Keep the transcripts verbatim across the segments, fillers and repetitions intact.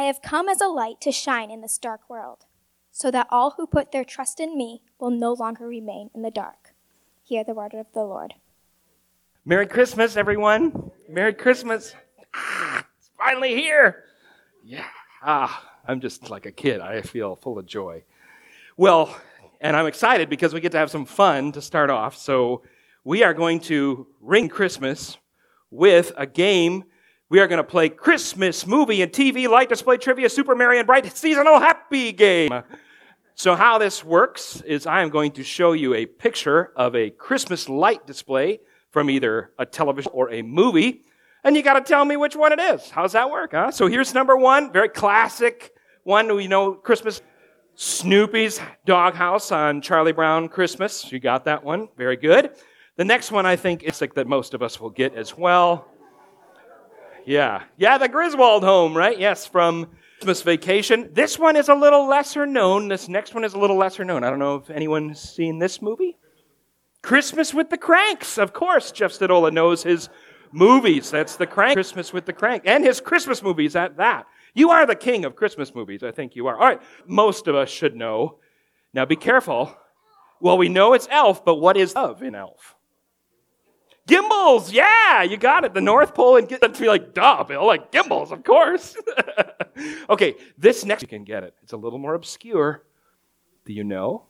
I have come as a light to shine in this dark world, so that all who put their trust in me will no longer remain in the dark. Hear the word of the Lord. Merry Christmas, everyone. Merry Christmas. Ah, it's finally here. Yeah. Ah, I'm just like a kid. I feel full of joy. Well, and I'm excited because we get to have some fun to start off. So we are going to ring Christmas with a game. We are going to play Christmas movie and T V light display trivia Super Merry and Bright seasonal happy game. So how this works is I am going to show you a picture of a Christmas light display from either a television or a movie, and you got to tell me which one it is. How's that work, huh? So here's number one, very classic one. We know Christmas, Snoopy's Doghouse on Charlie Brown Christmas. You got that one. Very good. The next one I think is like that most of us will get as well. Yeah. Yeah, the Griswold home, right? Yes, from Christmas Vacation. This one is a little lesser known. This next one is a little lesser known. I don't know if anyone's seen this movie. Christmas with the Cranks. Of course, Jeff Stadola knows his movies. That's the Crank. Christmas with the Crank. And his Christmas movies at that. You are the king of Christmas movies. I think you are. All right. Most of us should know. Now be careful. Well, we know it's Elf, but what is of in Elf? Gimbals. Yeah, you got it. The North Pole and get be like, duh, Bill, like Gimbals, of course. Okay, this next you can get it. It's a little more obscure. Do you know?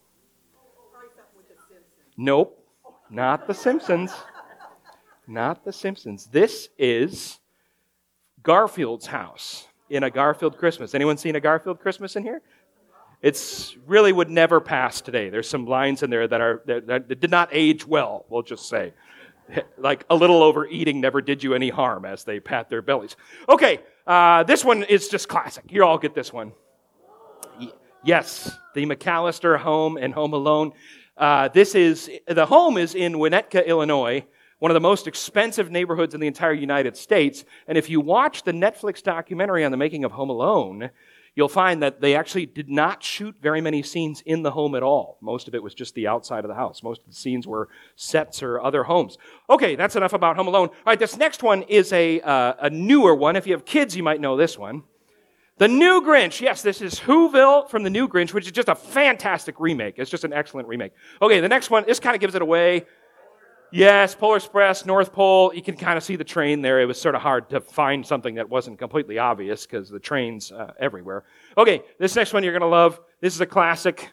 Nope. Not The Simpsons. Not The Simpsons. This is Garfield's house in A Garfield Christmas. Anyone seen A Garfield Christmas in here? It's really would never pass today. There's some lines in there that are that, that did not age well, we'll just say. Like a little overeating never did you any harm as they pat their bellies. Okay, uh, this one is just classic. You all get this one. Yes, the McAllister home and Home Alone. Uh, this is, the home is in Winnetka, Illinois, one of the most expensive neighborhoods in the entire United States. And if you watch the Netflix documentary on the making of Home Alone, you'll find that they actually did not shoot very many scenes in the home at all. Most of it was just the outside of the house. Most of the scenes were sets or other homes. Okay, that's enough about Home Alone. All right, this next one is a, uh, a newer one. If you have kids, you might know this one. The New Grinch. Yes, this is Whoville from The New Grinch, which is just a fantastic remake. It's just an excellent remake. Okay, the next one, this kind of gives it away. Yes, Polar Express, North Pole. You can kind of see the train there. It was sort of hard to find something that wasn't completely obvious because the train's uh, everywhere. Okay, this next one you're going to love. This is a classic.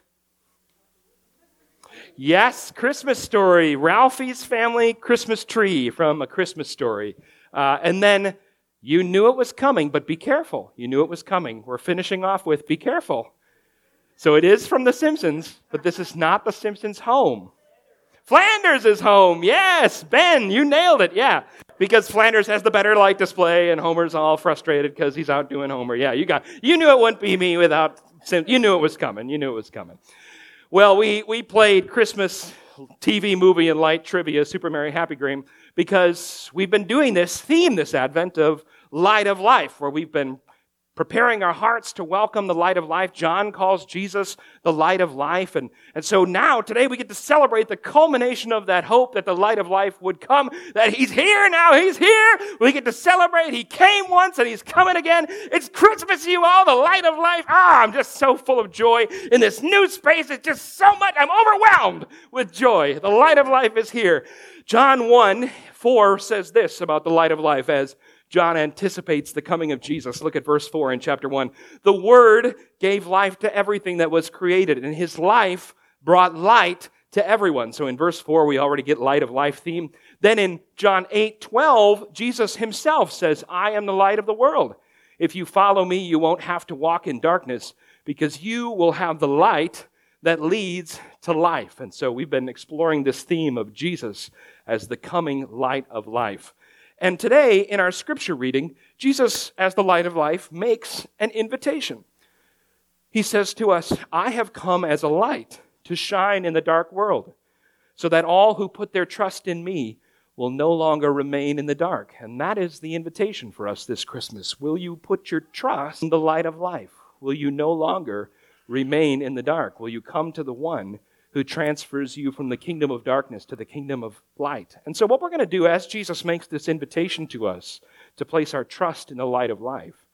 Yes, Christmas Story. Ralphie's Family Christmas Tree from A Christmas Story. Uh, and then you knew it was coming, but be careful. You knew it was coming. We're finishing off with be careful. So it is from The Simpsons, but this is not The Simpsons' home. Flanders is home. Yes, Ben, you nailed it. Yeah, because Flanders has the better light display, and Homer's all frustrated because he's out doing Homer. Yeah, you got. You knew it wouldn't be me without. You knew it was coming. You knew it was coming. Well, we we played Christmas T V movie and light trivia, Super Merry Happy Game, because we've been doing this theme this Advent of Light of Life, where we've been preparing our hearts to welcome the light of life. John calls Jesus the light of life. And, and so now, today, we get to celebrate the culmination of that hope that the light of life would come, that he's here now, he's here. We get to celebrate. He came once and he's coming again. It's Christmas, you all, the light of life. Ah, I'm just so full of joy in this new space. It's just so much. I'm overwhelmed with joy. The light of life is here. John one four says this about the light of life as John anticipates the coming of Jesus. Look at verse four in chapter one. The Word gave life to everything that was created, and His life brought light to everyone. So in verse four, we already get light of life theme. Then in John eight twelve, Jesus Himself says, I am the light of the world. If you follow me, you won't have to walk in darkness because you will have the light that leads to life. And so we've been exploring this theme of Jesus as the coming light of life. And today, in our scripture reading, Jesus, as the light of life, makes an invitation. He says to us, I have come as a light to shine in the dark world, so that all who put their trust in me will no longer remain in the dark. And that is the invitation for us this Christmas. Will you put your trust in the light of life? Will you no longer remain in the dark? Will you come to the one who transfers you from the kingdom of darkness to the kingdom of light? And so what we're going to do as Jesus makes this invitation to us to place our trust in the light of life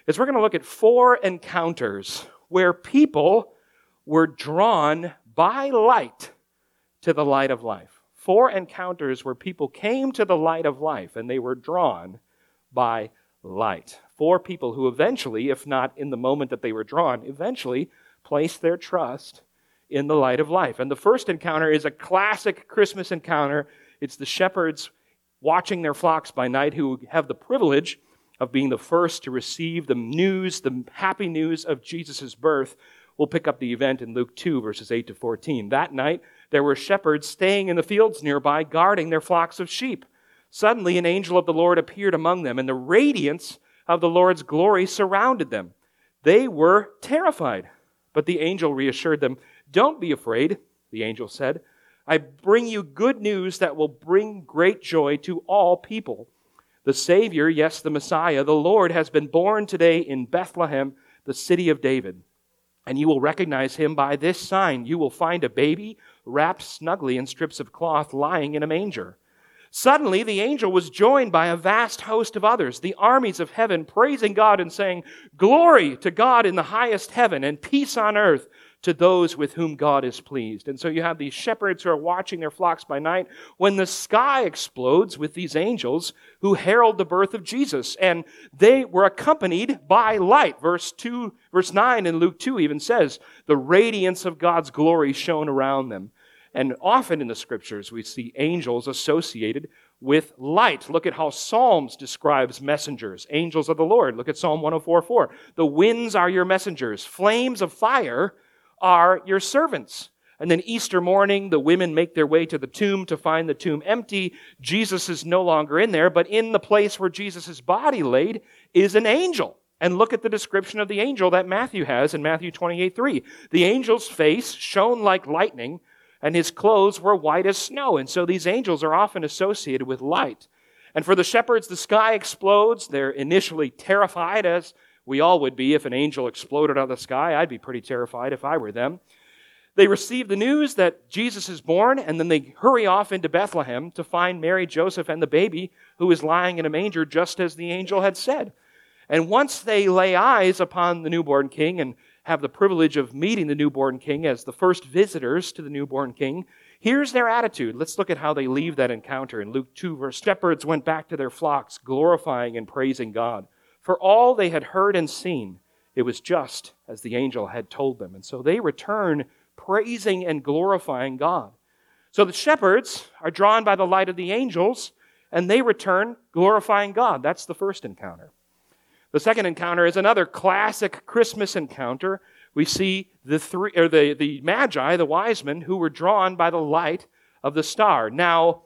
is we're going to look at four encounters where people were drawn by light to the light of life. Four encounters where people came to the light of life and they were drawn by light. Four people who eventually, if not in the moment that they were drawn, eventually placed their trust in the light of life. And the first encounter is a classic Christmas encounter. It's the shepherds watching their flocks by night who have the privilege of being the first to receive the news, the happy news of Jesus' birth. We'll pick up the event in Luke two, verses eight to fourteen. That night, there were shepherds staying in the fields nearby, guarding their flocks of sheep. Suddenly, an angel of the Lord appeared among them, and the radiance of the Lord's glory surrounded them. They were terrified, but the angel reassured them. "Don't be afraid," the angel said. "I bring you good news that will bring great joy to all people. The Savior, yes, the Messiah, the Lord, has been born today in Bethlehem, the city of David. And you will recognize him by this sign. You will find a baby wrapped snugly in strips of cloth lying in a manger." Suddenly, the angel was joined by a vast host of others, the armies of heaven, praising God and saying, "Glory to God in the highest heaven, and peace on earth to those with whom God is pleased." And so you have these shepherds who are watching their flocks by night when the sky explodes with these angels who herald the birth of Jesus. And they were accompanied by light. Verse two, verse nine in Luke two even says, the radiance of God's glory shone around them. And often in the scriptures we see angels associated with light. Look at how Psalms describes messengers, angels of the Lord. Look at Psalm one oh four four. The winds are your messengers. Flames of fire are your servants. And then Easter morning, the women make their way to the tomb to find the tomb empty. Jesus is no longer in there, but in the place where Jesus' body laid is an angel. And look at the description of the angel that Matthew has in Matthew twenty-eight three. The angel's face shone like lightning, and his clothes were white as snow. And so these angels are often associated with light. And for the shepherds, the sky explodes. They're initially terrified, as we all would be if an angel exploded out of the sky. I'd be pretty terrified if I were them. They receive the news that Jesus is born, and then they hurry off into Bethlehem to find Mary, Joseph, and the baby who is lying in a manger, just as the angel had said. And once they lay eyes upon the newborn king and have the privilege of meeting the newborn king as the first visitors to the newborn king, here's their attitude. Let's look at how they leave that encounter. In Luke two, verse, shepherds went back to their flocks, glorifying and praising God. For all they had heard and seen, it was just as the angel had told them. And so they return praising and glorifying God. So the shepherds are drawn by the light of the angels, and they return glorifying God. That's the first encounter. The second encounter is another classic Christmas encounter. We see the three, or the, the magi, the wise men, who were drawn by the light of the star. Now,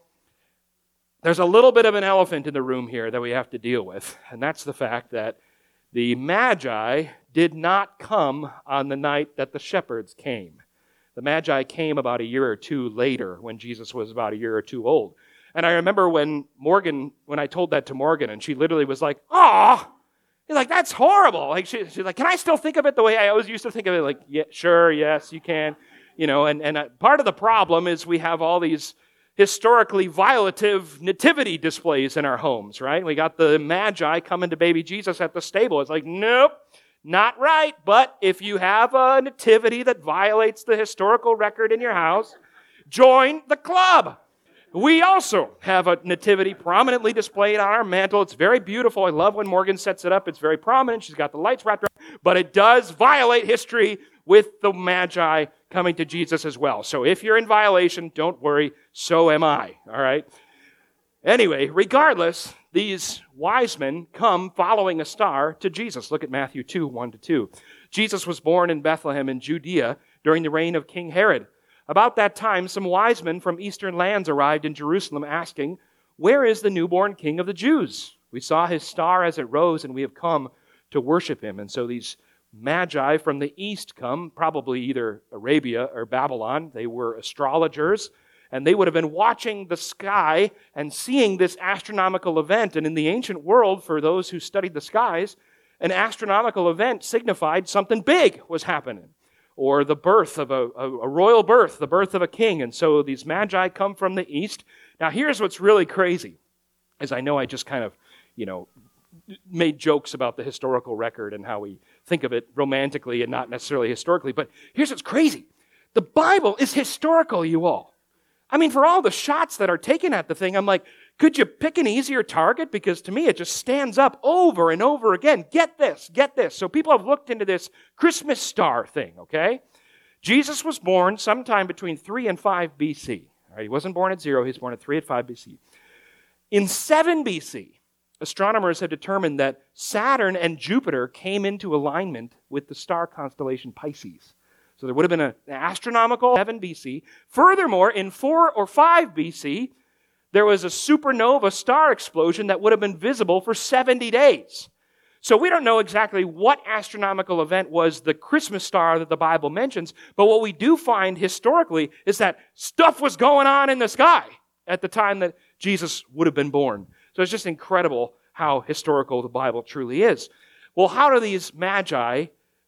there's a little bit of an elephant in the room here that we have to deal with, and that's the fact that the magi did not come on the night that the shepherds came. The magi came about a year or two later when Jesus was about a year or two old. And I remember when Morgan, when I told that to Morgan, and she literally was like, "Aw!" He's like, "That's horrible." Like she, she's like, "Can I still think of it the way I always used to think of it?" Like, "Yeah, sure, yes, you can." You know, and, and uh, part of the problem is we have all these historically violative nativity displays in our homes, right? We got the magi coming to baby Jesus at the stable. It's like, nope, not right. But if you have a nativity that violates the historical record in your house, join the club. We also have a nativity prominently displayed on our mantle. It's very beautiful. I love when Morgan sets it up. It's very prominent. She's got the lights wrapped around. But it does violate history with the magi coming to Jesus as well. So if you're in violation, don't worry. So am I. All right? Anyway, regardless, these wise men come following a star to Jesus. Look at Matthew two, one to two. Jesus was born in Bethlehem in Judea during the reign of King Herod. About that time, some wise men from eastern lands arrived in Jerusalem asking, "Where is the newborn king of the Jews? We saw his star as it rose, and we have come to worship him." And so these magi from the east come, probably either Arabia or Babylon. They were astrologers, and they would have been watching the sky and seeing this astronomical event. And in the ancient world, for those who studied the skies, an astronomical event signified something big was happening, or the birth of a, a, a royal birth, the birth of a king. And so these magi come from the east. Now here's what's really crazy, as I know I just kind of, you know, made jokes about the historical record and how we think of it romantically and not necessarily historically. But here's what's crazy. The Bible is historical, you all. I mean, for all the shots that are taken at the thing, I'm like, could you pick an easier target? Because to me, it just stands up over and over again. Get this, get this. So people have looked into this Christmas star thing, okay? Jesus was born sometime between three and five B C. All right, he wasn't born at zero, he was born at three at five B C. In seven B C, astronomers have determined that Saturn and Jupiter came into alignment with the star constellation Pisces. So there would have been an astronomical seven B C. Furthermore, in four or five B C, there was a supernova star explosion that would have been visible for seventy days. So we don't know exactly what astronomical event was the Christmas star that the Bible mentions, but what we do find historically is that stuff was going on in the sky at the time that Jesus would have been born. So it's just incredible how historical the Bible truly is. Well, how do these magi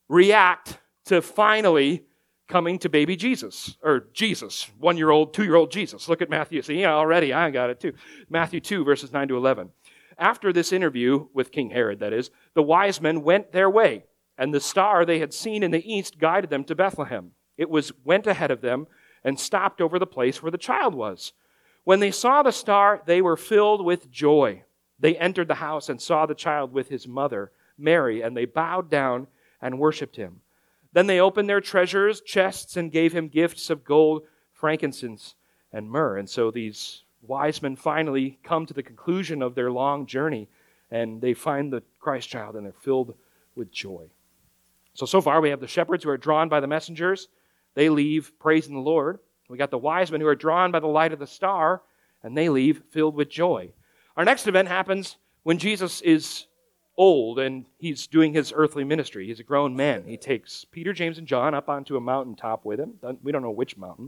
react to finally coming to baby Jesus, or Jesus, one-year-old, two-year-old Jesus? Look at Matthew. See, yeah, already I got it too. Matthew two, verses nine to eleven. After this interview with King Herod, that is, the wise men went their way, and the star they had seen in the east guided them to Bethlehem. It was went ahead of them and stopped over the place where the child was. When they saw the star, they were filled with joy. They entered the house and saw the child with his mother, Mary, and they bowed down and worshipped him. Then they opened their treasures, chests, and gave him gifts of gold, frankincense, and myrrh. And so these wise men finally come to the conclusion of their long journey, and they find the Christ child, and they're filled with joy. So, so far we have the shepherds who are drawn by the messengers. They leave praising the Lord. We got the wise men who are drawn by the light of the star, and they leave filled with joy. Our next event happens when Jesus is old, and he's doing his earthly ministry. He's a grown man. He takes Peter, James, and John up onto a mountaintop with him. We don't know which mountain.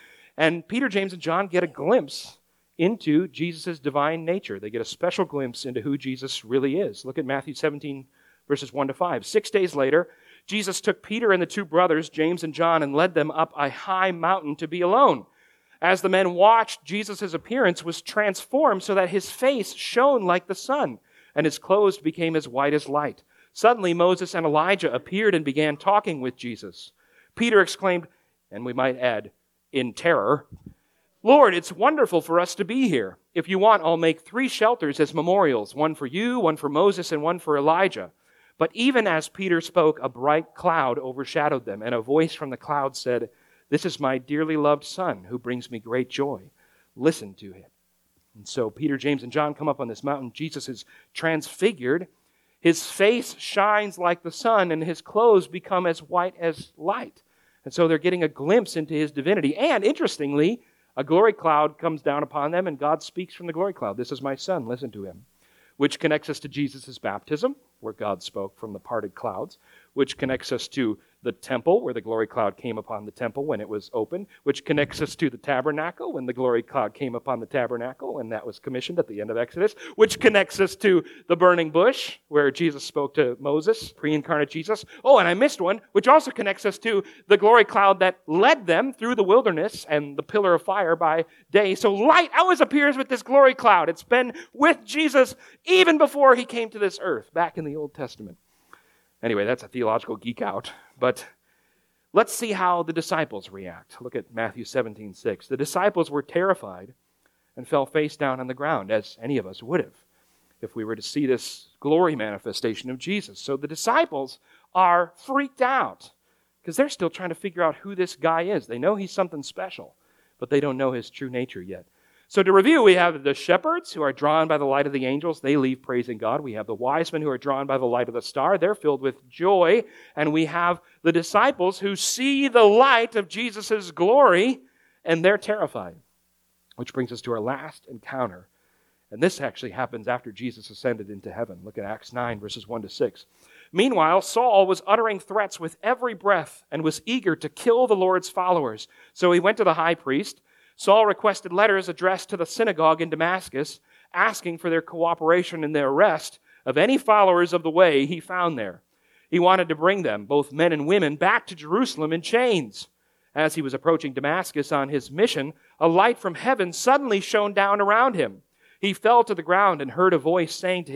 And Peter, James, and John get a glimpse into Jesus' divine nature. They get a special glimpse into who Jesus really is. Look at Matthew seventeen, verses one to five. Six days later, Jesus took Peter and the two brothers, James and John, and led them up a high mountain to be alone. As the men watched, Jesus' appearance was transformed so that his face shone like the sun, and his clothes became as white as light. Suddenly, Moses and Elijah appeared and began talking with Jesus. Peter exclaimed, and we might add, in terror, "Lord, it's wonderful for us to be here. If you want, I'll make three shelters as memorials, one for you, one for Moses, and one for Elijah." But even as Peter spoke, a bright cloud overshadowed them, and a voice from the cloud said, "This is my dearly loved Son, who brings me great joy. Listen to him." And so Peter, James, and John come up on this mountain. Jesus is transfigured. His face shines like the sun, and his clothes become as white as light. And so they're getting a glimpse into his divinity. And interestingly, a glory cloud comes down upon them, and God speaks from the glory cloud. "This is my Son, listen to him." Which connects us to Jesus' baptism, where God spoke from the parted clouds, which connects us to the temple, where the glory cloud came upon the temple when it was open, which connects us to the tabernacle, when the glory cloud came upon the tabernacle, and that was commissioned at the end of Exodus, which connects us to the burning bush, where Jesus spoke to Moses, pre-incarnate Jesus. Oh, and I missed one, which also connects us to the glory cloud that led them through the wilderness and the pillar of fire by day. So light always appears with this glory cloud. It's been with Jesus even before he came to this earth, back in the Old Testament. Anyway, that's a theological geek out. But let's see how the disciples react. Look at Matthew seventeen six. The disciples were terrified and fell face down on the ground, as any of us would have if we were to see this glory manifestation of Jesus. So the disciples are freaked out because they're still trying to figure out who this guy is. They know he's something special, but they don't know his true nature yet. So to review, we have the shepherds who are drawn by the light of the angels. They leave praising God. We have the wise men who are drawn by the light of the star. They're filled with joy. And we have the disciples who see the light of Jesus' glory, and they're terrified. Which brings us to our last encounter. And this actually happens after Jesus ascended into heaven. Look at Acts nine, verses one to six. Meanwhile, Saul was uttering threats with every breath and was eager to kill the Lord's followers. So he went to the high priest. Saul requested letters addressed to the synagogue in Damascus, asking for their cooperation in the arrest of any followers of the way he found there. He wanted to bring them, both men and women, back to Jerusalem in chains. As he was approaching Damascus on his mission, a light from heaven suddenly shone down around him. He fell to the ground and heard a voice saying to him,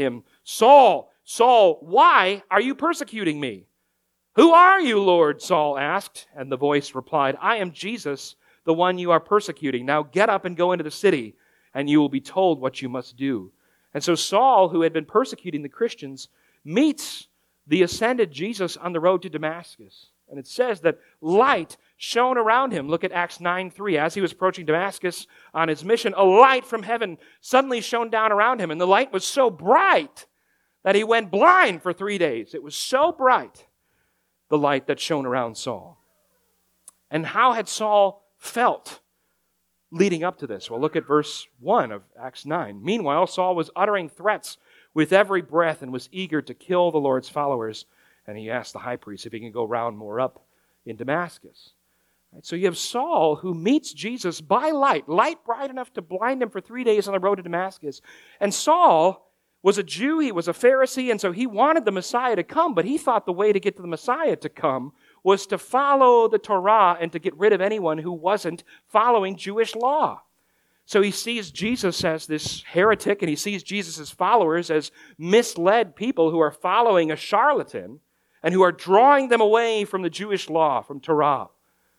Saul, Saul, why are you persecuting me? Who are you, Lord? Saul asked, and the voice replied, I am Jesus, the one you are persecuting. Now get up and go into the city, and you will be told what you must do. And so Saul, who had been persecuting the Christians, meets the ascended Jesus on the road to Damascus. And it says that light shone around him. Look at Acts nine three. As he was approaching Damascus on his mission, a light from heaven suddenly shone down around him. And the light was so bright that he went blind for three days. It was so bright, the light that shone around Saul. And how had Saul felt leading up to this? Well, look at verse one of Acts nine. Meanwhile, Saul was uttering threats with every breath and was eager to kill the Lord's followers. And he asked the high priest if he can go round more up in Damascus. Right, so you have Saul who meets Jesus by light, light bright enough to blind him for three days on the road to Damascus. And Saul was a Jew, he was a Pharisee, and so he wanted the Messiah to come, but he thought the way to get to the Messiah to come was to follow the Torah and to get rid of anyone who wasn't following Jewish law. So he sees Jesus as this heretic, and he sees Jesus' followers as misled people who are following a charlatan and who are drawing them away from the Jewish law, from Torah.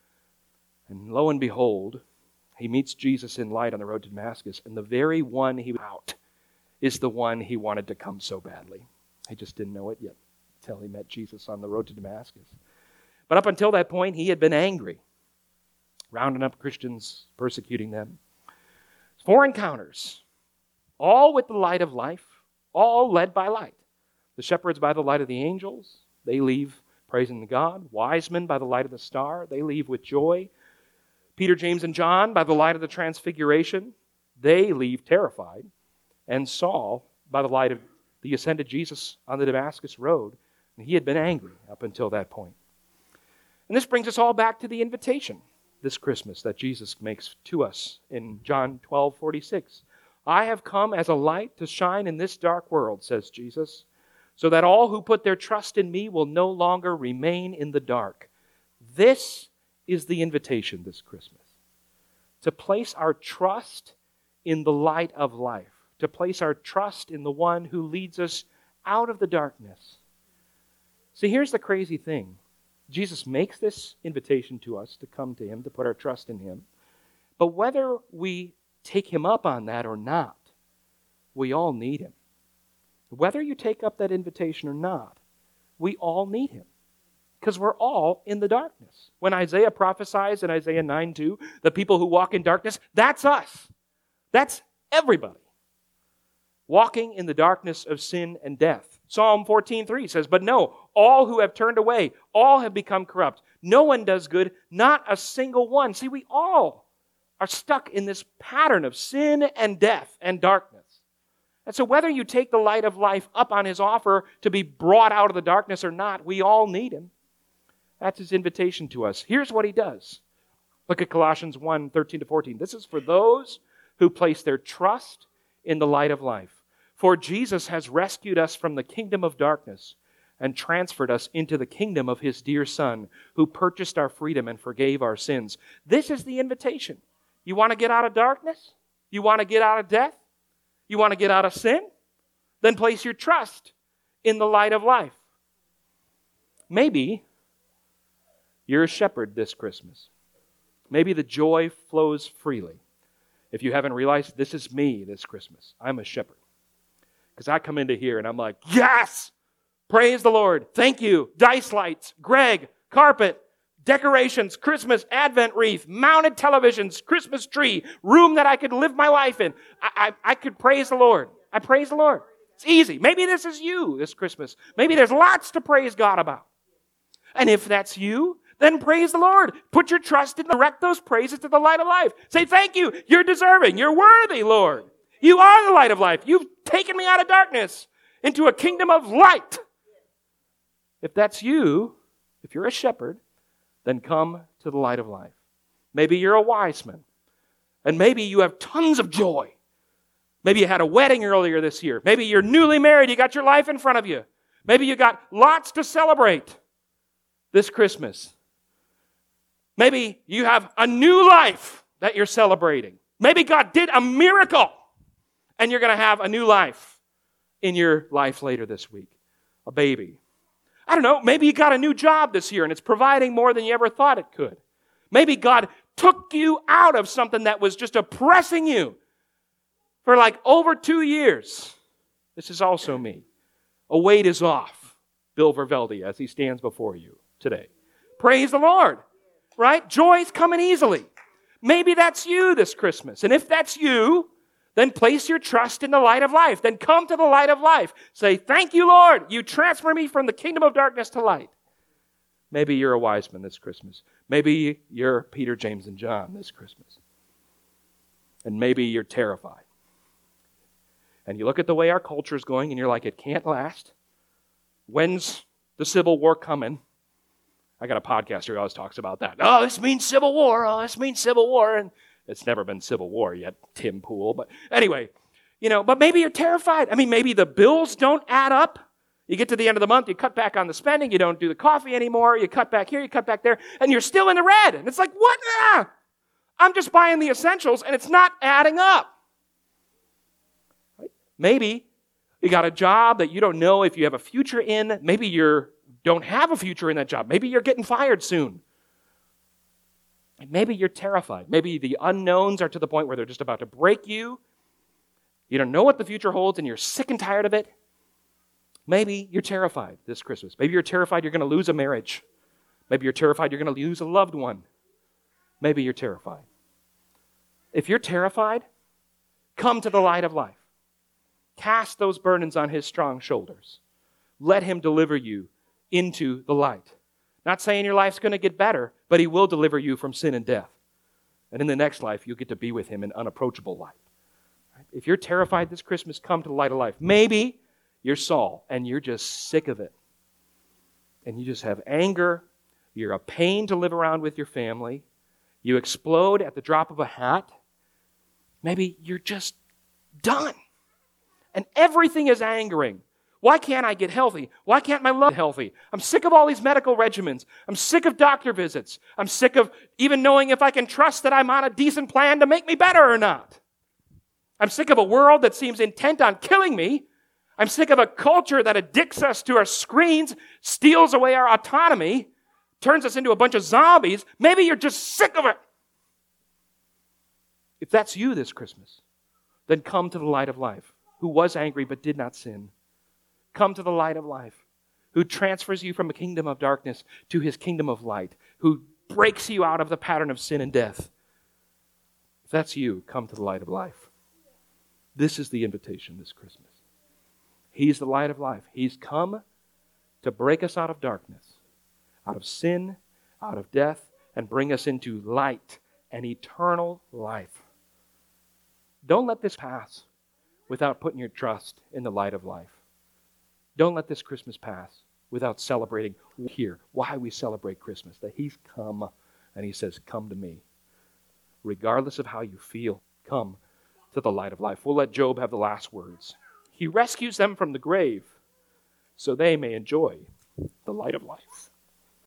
And lo and behold, he meets Jesus in light on the road to Damascus, and the very one he was out is the one he wanted to come so badly. He just didn't know it yet until he met Jesus on the road to Damascus. But up until that point, he had been angry, rounding up Christians, persecuting them. Four encounters, all with the light of life, all led by light. The shepherds by the light of the angels, they leave praising God. Wise men by the light of the star, they leave with joy. Peter, James, and John by the light of the transfiguration, they leave terrified. And Saul by the light of the ascended Jesus on the Damascus road, and he had been angry up until that point. And this brings us all back to the invitation this Christmas that Jesus makes to us in John twelve forty-six. I have come as a light to shine in this dark world, says Jesus, so that all who put their trust in me will no longer remain in the dark. This is the invitation this Christmas. To place our trust in the light of life. To place our trust in the one who leads us out of the darkness. See, here's the crazy thing. Jesus makes this invitation to us to come to him, to put our trust in him. But whether we take him up on that or not, we all need him. Whether you take up that invitation or not, we all need him. Because we're all in the darkness. When Isaiah prophesies in Isaiah nine two, the people who walk in darkness, that's us. That's everybody. Walking in the darkness of sin and death. Psalm fourteen three says, but no, all who have turned away, all have become corrupt. No one does good, not a single one. See, we all are stuck in this pattern of sin and death and darkness. And so whether you take the light of life up on his offer to be brought out of the darkness or not, we all need him. That's his invitation to us. Here's what he does. Look at Colossians one thirteen to fourteen. This is for those who place their trust in the light of life. For Jesus has rescued us from the kingdom of darkness and transferred us into the kingdom of his dear Son, who purchased our freedom and forgave our sins. This is the invitation. You want to get out of darkness? You want to get out of death? You want to get out of sin? Then place your trust in the light of life. Maybe you're a shepherd this Christmas. Maybe the joy flows freely. If you haven't realized, this is me this Christmas. I'm a shepherd. Because I come into here and I'm like, yes! Praise the Lord. Thank you. Dice lights, Greg, carpet, decorations, Christmas, Advent wreath, mounted televisions, Christmas tree, room that I could live my life in. I, I, I could praise the Lord. I praise the Lord. It's easy. Maybe this is you this Christmas. Maybe there's lots to praise God about. And if that's you, then praise the Lord. Put your trust in, direct those praises to the light of life. Say, thank you. You're deserving. You're worthy, Lord. You are the light of life. You've taken me out of darkness into a kingdom of light. If that's you, if you're a shepherd, then come to the light of life. Maybe you're a wise man. And maybe you have tons of joy. Maybe you had a wedding earlier this year. Maybe you're newly married. You got your life in front of you. Maybe you got lots to celebrate this Christmas. Maybe you have a new life that you're celebrating. Maybe God did a miracle and you're going to have a new life in your life later this week? A baby. I don't know, maybe you got a new job this year and it's providing more than you ever thought it could. Maybe God took you out of something that was just oppressing you for like over two years. This is also me. A weight is off, Bill Verveldi, as he stands before you today. Praise the Lord, right? Joy's coming easily. Maybe that's you this Christmas. And if that's you, then place your trust in the light of life. Then come to the light of life. Say, thank you, Lord. You transfer me from the kingdom of darkness to light. Maybe you're a wise man this Christmas. Maybe you're Peter, James, and John this Christmas. And maybe you're terrified. And you look at the way our culture is going and you're like, it can't last. When's the Civil War coming? I got a podcaster who always talks about that. Oh, this means Civil War. Oh, this means Civil War. And it's never been Civil War yet, Tim Pool. But anyway, you know, but maybe you're terrified. I mean, maybe the bills don't add up. You get to the end of the month, you cut back on the spending, you don't do the coffee anymore, you cut back here, you cut back there, and you're still in the red. And it's like, what? Ah, I'm just buying the essentials, and it's not adding up. Right? Maybe you got a job that you don't know if you have a future in. Maybe you don't have a future in that job. Maybe you're getting fired soon. And maybe you're terrified. Maybe the unknowns are to the point where they're just about to break you. You don't know what the future holds, and you're sick and tired of it. Maybe you're terrified this Christmas. Maybe you're terrified you're going to lose a marriage. Maybe you're terrified you're going to lose a loved one. Maybe you're terrified. If you're terrified, come to the light of life. Cast those burdens on his strong shoulders. Let him deliver you into the light. Not saying your life's going to get better, but he will deliver you from sin and death. And in the next life, you'll get to be with him in unapproachable light. If you're terrified this Christmas, come to the light of life. Maybe you're Saul, and you're just sick of it. And you just have anger. You're a pain to live around with your family. You explode at the drop of a hat. Maybe you're just done. And everything is angering. Why can't I get healthy? Why can't my love get healthy? I'm sick of all these medical regimens. I'm sick of doctor visits. I'm sick of even knowing if I can trust that I'm on a decent plan to make me better or not. I'm sick of a world that seems intent on killing me. I'm sick of a culture that addicts us to our screens, steals away our autonomy, turns us into a bunch of zombies. Maybe you're just sick of it. If that's you this Christmas, then come to the light of life, who was angry but did not sin. Come to the light of life, who transfers you from a kingdom of darkness to his kingdom of light, who breaks you out of the pattern of sin and death. If that's you, come to the light of life. This is the invitation this Christmas. He's the light of life. He's come to break us out of darkness, out of sin, out of death, and bring us into light and eternal life. Don't let this pass without putting your trust in the light of life. Don't let this Christmas pass without celebrating here why we celebrate Christmas, that he's come and he says, come to me. Regardless of how you feel, come to the light of life. We'll let Job have the last words. He rescues them from the grave so they may enjoy the light of life.